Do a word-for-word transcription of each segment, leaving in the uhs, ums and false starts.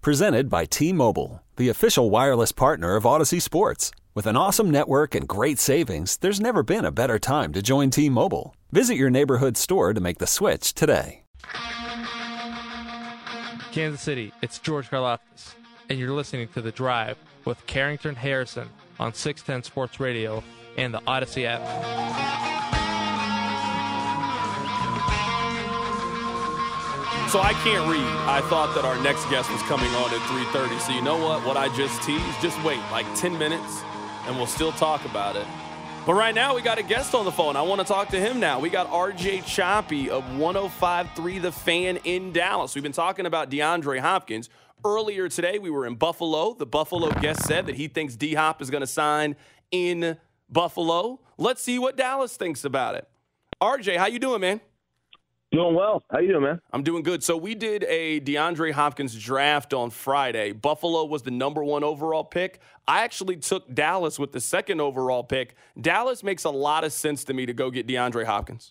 Presented by T-Mobile, the official wireless partner of Odyssey Sports. With an awesome network and great savings, there's never been a better time to join T-Mobile. Visit your neighborhood store to make the switch today. Kansas City, it's George Karlaftis, and you're listening to The Drive with Carrington Harrison on six ten Sports Radio and the Odyssey app. So I can't read. I thought that our next guest was coming on at three thirty. So you know what? What I just teased, just wait like ten minutes, and we'll still talk about it. But right now, we got a guest on the phone. I want to talk to him now. We got R J Choppy of one oh five point three The Fan in Dallas. We've been talking about DeAndre Hopkins. Earlier today, we were in Buffalo. The Buffalo guest said that he thinks D-Hop is going to sign in Buffalo. Let's see what Dallas thinks about it. R J, how you doing, man? Doing well. How you doing, man? I'm doing good. So we did a DeAndre Hopkins draft on Friday. Buffalo was the number one overall pick. I actually took Dallas with the second overall pick. Dallas makes a lot of sense to me to go get DeAndre Hopkins.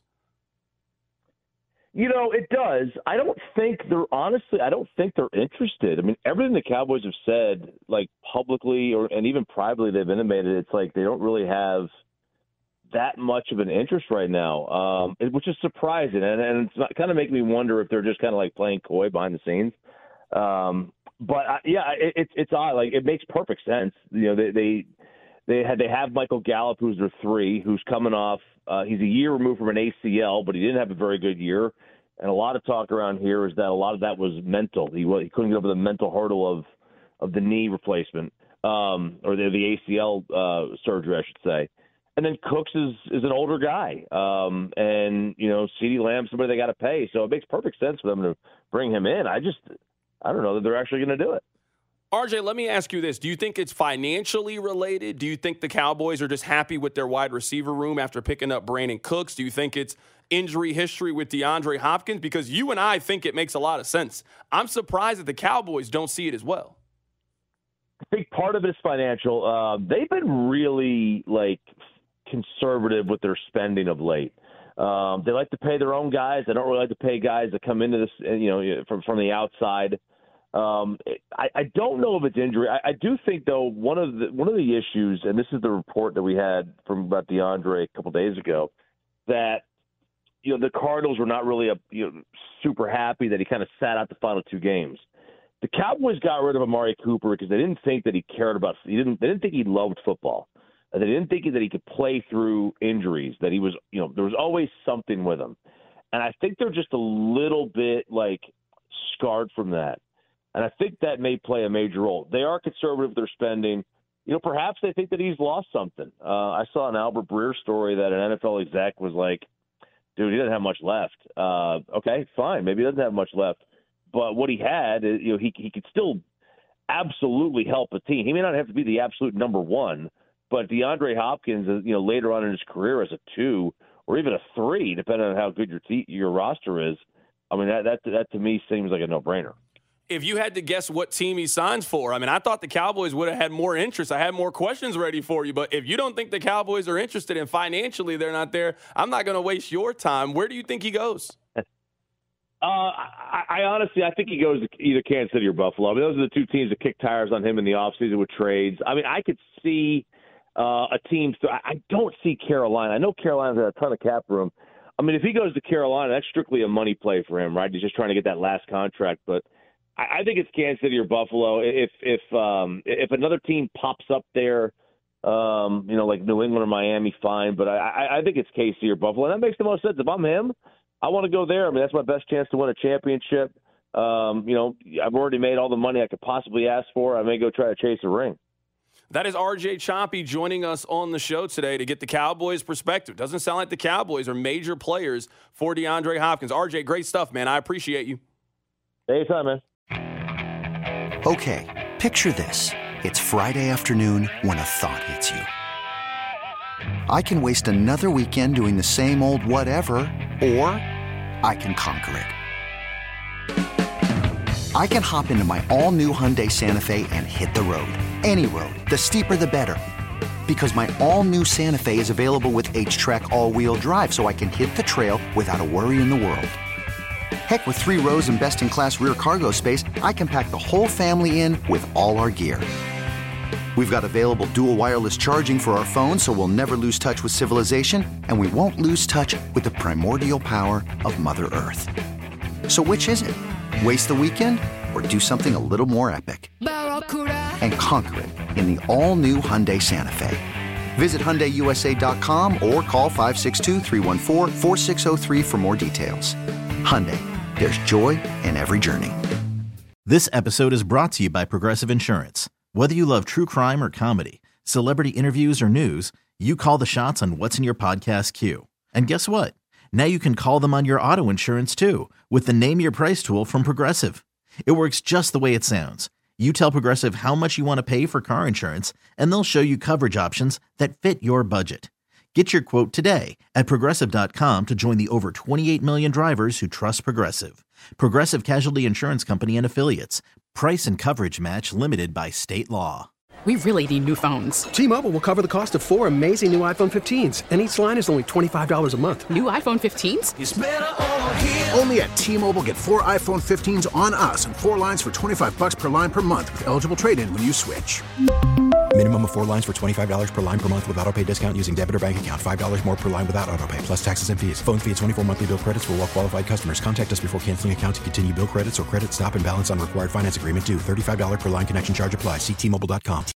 You know, it does. I don't think they're, honestly, I don't think they're interested. I mean, everything the Cowboys have said, like publicly or and even privately they've intimated, it's like they don't really have that much of an interest right now, um, which is surprising. And, and it's not, kind of making me wonder if they're just kind of like playing coy behind the scenes. Um, but I, yeah, it, it's it's odd. Like it makes perfect sense. You know, they they they had they have Michael Gallup, who's their three, who's coming off. Uh, he's a year removed from an A C L, but he didn't have a very good year. And a lot of talk around here is that a lot of that was mental. He he couldn't get over the mental hurdle of of the knee replacement um, or the the A C L uh, surgery, I should say. And then Cooks is, is an older guy. Um, and, you know, CeeDee Lamb, somebody they got to pay. So it makes perfect sense for them to bring him in. I just, I don't know that they're actually going to do it. R J, let me ask you this. Do you think it's financially related? Do you think the Cowboys are just happy with their wide receiver room after picking up Brandon Cooks? Do you think it's injury history with DeAndre Hopkins? Because you and I think it makes a lot of sense. I'm surprised that the Cowboys don't see it as well. I think part of it is financial. Uh, they've been really, like, conservative with their spending of late. Um, they like to pay their own guys. They don't really like to pay guys that come into this, you know, from from the outside. Um, I, I don't know if it's injury. I, I do think, though, one of the one of the issues, and this is the report that we had from about DeAndre a couple days ago, that you know the Cardinals were not really a, you know, super happy that he kind of sat out the final two games. The Cowboys got rid of Amari Cooper because they didn't think that he cared about. He didn't. They didn't think he loved football. They didn't think that he could play through injuries, that he was, you know, there was always something with him. And I think they're just a little bit, like, scarred from that. And I think that may play a major role. They are conservative with their spending. You know, perhaps they think that he's lost something. Uh, I saw an Albert Breer story that an N F L exec was like, dude, he doesn't have much left. Uh, okay, fine. Maybe he doesn't have much left. But what he had, you know, he he could still absolutely help a team. He may not have to be the absolute number one, but DeAndre Hopkins, you know, later on in his career as a two or even a three, depending on how good your te- your roster is, I mean, that, that that to me seems like a no-brainer. If you had to guess what team he signs for, I mean, I thought the Cowboys would have had more interest. I had more questions ready for you, but if you don't think the Cowboys are interested and financially they're not there, I'm not going to waste your time. Where do you think he goes? Uh, I, I honestly, I think he goes to either Kansas City or Buffalo. I mean, those are the two teams that kick tires on him in the offseason with trades. I mean, I could see uh, a team. So I don't see Carolina. I know Carolina's got a ton of cap room. I mean, if he goes to Carolina, that's strictly a money play for him, right? He's just trying to get that last contract. But I, I think it's Kansas City or Buffalo. If if um, if another team pops up there, um, you know, like New England or Miami, fine. But I, I think it's K C or Buffalo. And that makes the most sense. If I'm him, I want to go there. I mean, that's my best chance to win a championship. Um, you know, I've already made all the money I could possibly ask for. I may go try to chase a ring. That is R J Choppy joining us on the show today to get the Cowboys' perspective. Doesn't sound like the Cowboys are major players for DeAndre Hopkins. R J, great stuff, man. I appreciate you. Anytime, man. Okay, picture this. It's Friday afternoon when a thought hits you. I can waste another weekend doing the same old whatever, or I can conquer it. I can hop into my all-new Hyundai Santa Fe and hit the road. Any road. The steeper, the better. Because my all-new Santa Fe is available with H-Track all-wheel drive, so I can hit the trail without a worry in the world. Heck, with three rows and best-in-class rear cargo space, I can pack the whole family in with all our gear. We've got available dual wireless charging for our phones, so we'll never lose touch with civilization, and we won't lose touch with the primordial power of Mother Earth. So which is it? Waste the weekend or do something a little more epic? And conquer it in the all-new Hyundai Santa Fe. Visit Hyundai U S A dot com or call five six two, three one four, four six zero three for more details. Hyundai, there's joy in every journey. This episode is brought to you by Progressive Insurance. Whether you love true crime or comedy, celebrity interviews or news, you call the shots on what's in your podcast queue. And guess what? Now you can call them on your auto insurance too with the Name Your Price tool from Progressive. It works just the way it sounds. You tell Progressive how much you want to pay for car insurance, and they'll show you coverage options that fit your budget. Get your quote today at Progressive dot com to join the over twenty-eight million drivers who trust Progressive. Progressive Casualty Insurance Company and Affiliates. Price and coverage match limited by state law. We really need new phones. T-Mobile will cover the cost of four amazing new iPhone fifteens, and each line is only twenty-five dollars a month. New iPhone fifteens? It's better over here. Only at T-Mobile, get four iPhone fifteens on us and four lines for twenty-five dollars per line per month with eligible trade-in when you switch. Minimum of four lines for twenty-five dollars per line per month with autopay discount using debit or bank account. five dollars more per line without autopay, plus taxes and fees. Phone fee at twenty-four monthly bill credits for well-qualified customers. Contact us before canceling account to continue bill credits or credit stop and balance on required finance agreement due. thirty-five dollars per line connection charge applies. See T Mobile dot com.